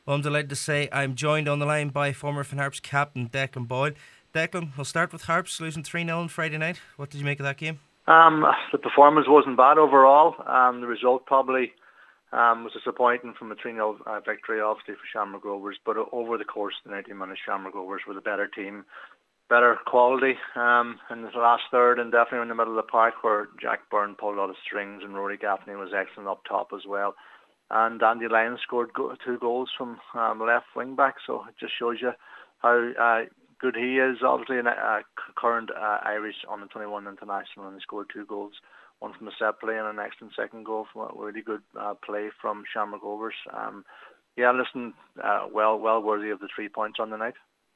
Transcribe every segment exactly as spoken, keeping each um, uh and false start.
Well, I'm delighted to say I'm joined on the line by former Finn Harps captain Declan Boyle. Declan, we'll start with Harps losing three nil on Friday night. What did you make of that game? Um, the performance wasn't bad overall. Um, the result probably um, was disappointing from a three nil uh, victory, obviously, for Shamrock Rovers. But over the course of the ninety minutes, Shamrock Rovers were the better team, better quality um, in the last third, and definitely in the middle of the park where Jack Byrne pulled a lot of strings and Rory Gaffney was excellent up top as well. And Andy Lyons scored go- two goals from um, left wing back, so it just shows you how uh, good he is. Obviously, a uh, current uh, Irish under twenty-one international, and he scored two goals, one from a set play and an excellent second goal from a really good uh, play from Shamrock Rovers. Um, yeah, listen, uh, well, well worthy of the three points on the night.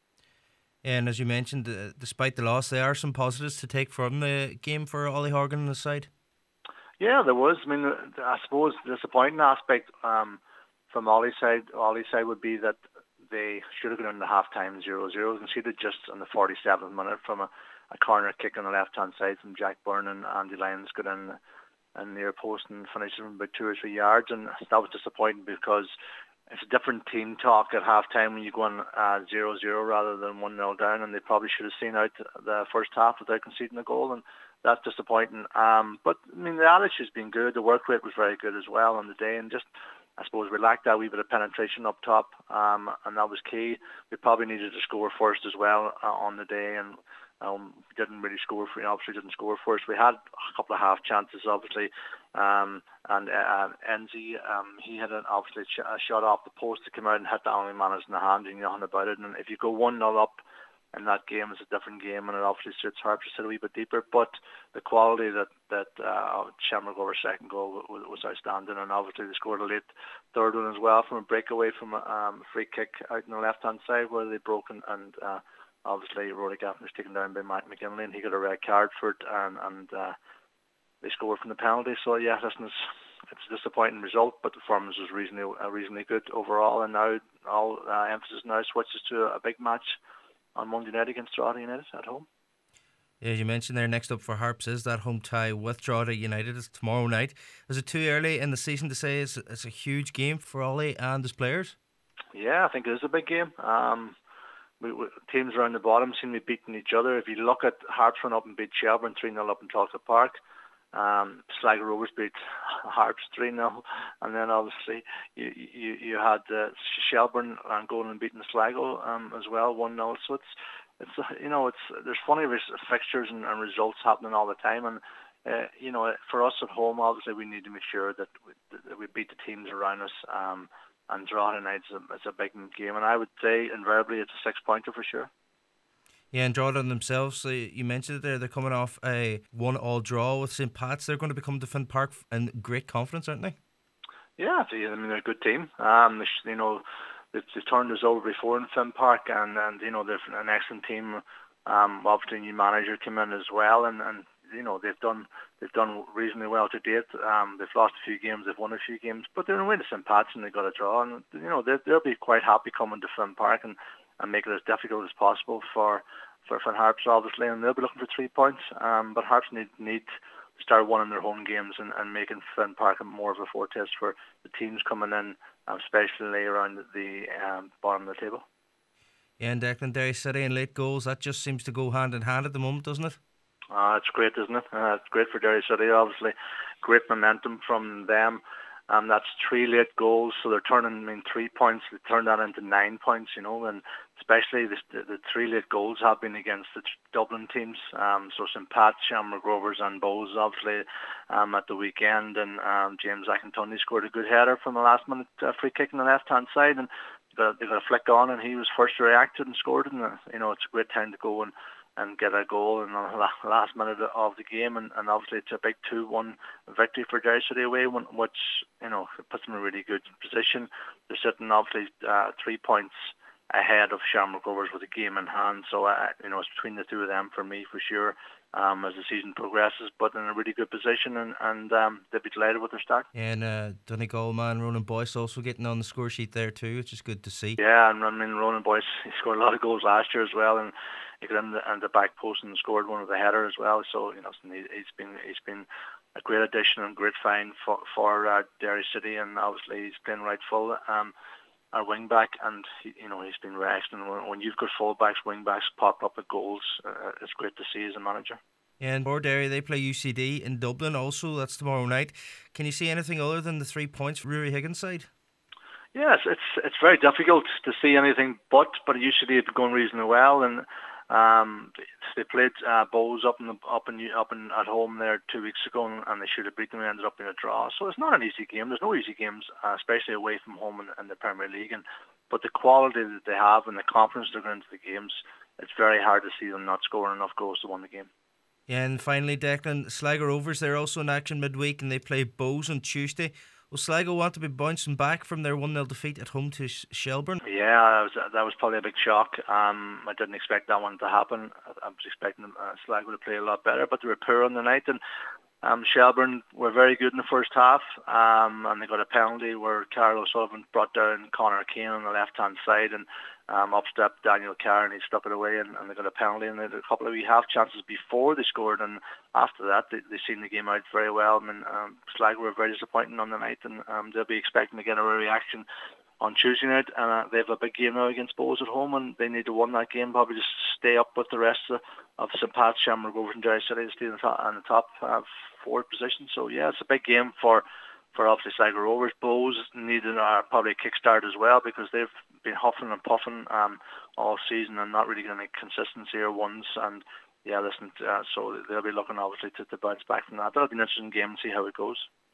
And as you mentioned, uh, despite the loss, there are some positives to take from the game for Ollie Horgan and the side. Yeah, there was. I mean, I suppose the disappointing aspect um, from Ollie's side, Ollie's side would be that they should have gone into half-time zero zero. Conceded just on the forty-seventh minute from a, a corner kick on the left-hand side from Jack Byrne, and Andy Lyons got in, in near post and finished from about two or three yards. And that was disappointing because it's a different team talk at half-time when you go on uh, zero zero rather than one nil down, and they probably should have seen out the first half without conceding a goal. And that's disappointing. Um, but I mean, the attitude's been good. The work rate was very good as well on the day, and just I suppose we lacked that wee bit of penetration up top, um, and that was key. We probably needed to score first as well uh, on the day, and um, didn't really score for. You know, obviously, didn't score first. We had a couple of half chances, obviously, um, and uh, Enzi, um, he had an obviously a shot off the post to come out and hit the only man in the hand, and you know nothing about it. And if you go one nil up in that game, it's a different game, and it obviously suits Harps to sit a wee bit deeper. But the quality that that uh, Shamrock over second goal was, was outstanding, and obviously they scored a late third one as well from a breakaway from a um, free kick out on the left hand side where they broke and, and uh, obviously Rory Gaffney was taken down by Mike McGinley, and he got a red card for it, and, and uh, they scored from the penalty. So yeah, listen, it's, it's a disappointing result, but the performance was reasonably uh, reasonably good overall, and now all uh, emphasis now switches to a big match on Monday night against Drogheda United at home. Yeah, as you mentioned there, next up for Harps is that home tie with Drogheda United. It's tomorrow night. Is it too early in the season to say it's, it's a huge game for Ollie and his players? Yeah, I think it is a big game. Um, we, we, teams around the bottom seem to be beating each other. If you look at Harps run up and beat Shelburne three nil up in Talcott Park, um, Sligo Rovers beat Harps three nil, and then obviously you you, you had uh, Shelburne and going and beating Sligo um, as well one nil. So it's it's uh, you know it's there's funny fixtures and, and results happening all the time, and uh, you know for us at home obviously we need to make sure that we, that we beat the teams around us. Um, and Drogheda United is a, it's a big game, and I would say invariably it's a six pointer for sure. Yeah, and Drogheda themselves, so you mentioned it there, they're coming off a one-all draw with Saint Pat's. They're going to become to Finn Park in great confidence, aren't they? Yeah, I mean they're a good team. Um, you know, they've, they've turned us over before in Finn Park, and and you know they're an excellent team. Um, obviously, a new manager came in as well, and, and you know they've done they've done reasonably well to date. Um, they've lost a few games, they've won a few games, but they're away to Saint Pat's and they got a draw, and you know they, they'll be quite happy coming to Finn Park and, and make it as difficult as possible for for Finn Harps, obviously, and they'll be looking for three points. Um, but Harps need need to start winning their home games and, and making Finn Park more of a foretaste for the teams coming in, um, especially around the um, bottom of the table. Yeah, and Declan, Derry City and late goals, that just seems to go hand in hand at the moment, doesn't it? Uh, it's great, isn't it? Uh, it's great for Derry City, obviously. Great momentum from them. Um, that's three late goals, so they're turning, I mean, three points, they turn that into nine points, you know, and especially the, the, the three late goals have been against the Dublin teams, um, so Saint Pat, Shamrock Rovers and Bows, obviously, um, at the weekend, and um, James Akintunde scored a good header from a last-minute uh, free kick on the left-hand side, and they got, they got a flick on, and he was first to react and scored, and, uh, you know, it's a great time to go and and get a goal in the last minute of the game, and, and obviously it's a big two one victory for Derry City away, which you know puts them in a really good position. They're sitting obviously uh, three points ahead of Shamrock Rovers with a game in hand, so uh, you know it's between the two of them for me for sure. Um, as the season progresses, but in a really good position, and, and um, they'll be delighted with their start. And uh, Donegal man Ronan Boyce also getting on the score sheet there too, which is good to see. Yeah, and I mean Ronan Boyce, he scored a lot of goals last year as well, and he got in the, in the back post and scored one of the headers as well. So you know he, he's been he's been a great addition and great find for for uh, Derry City, and obviously he's playing right full. Um, our wing back, and he, you know he's been resting. When, when you've got fullbacks, wing backs pop up with goals, uh, it's great to see as a manager. And Borderry, they play U C D in Dublin also. That's tomorrow night. Can you see anything other than the three points for Rory Higgins' side? Yes, it's it's very difficult to see anything but, but usually it's going reasonably well, and um, they played uh, Bows up in the, up in up in at home there two weeks ago, and, and they should have beaten them. Ended up in a draw, so it's not an easy game. There's no easy games, uh, especially away from home in, in the Premier League. And but the quality that they have and the confidence they're going into the games, it's very hard to see them not scoring enough goals to win the game. Yeah, and finally, Declan, Sligo Rovers, they're also in action midweek and they play Bows on Tuesday. Will Sligo want to be bouncing back from their one nil defeat at home to Sh- Shelbourne? Yeah, that was, that was probably a big shock. Um, I didn't expect that one to happen. I, I was expecting uh, Sligo to play a lot better, but they were poor on the night. And um, Shelbourne were very good in the first half, um, and they got a penalty where Carol O'Sullivan brought down Conor Kane on the left-hand side, and um, up stepped Daniel Carr, and he stuck it away, and, and they got a penalty. And they had a couple of wee half chances before they scored, and after that, they they seen the game out very well. I mean, um, Sligo were very disappointing on the night, and um, they'll be expecting to get a reaction on Tuesday night, and uh, they have a big game now against Bows at home, and they need to win that game, probably just stay up with the rest of, of St Pat's, Shamrock Rovers and Derry City to stay in the top, in the top uh, four position. So yeah, it's a big game for for obviously Sligo Rovers. Bows needed uh, probably a kickstart as well, because they've been huffing and puffing um, all season and not really getting any consistency or wins. And yeah, listen, uh, so they'll be looking obviously to, to bounce back from that. That'll be an interesting game and see how it goes.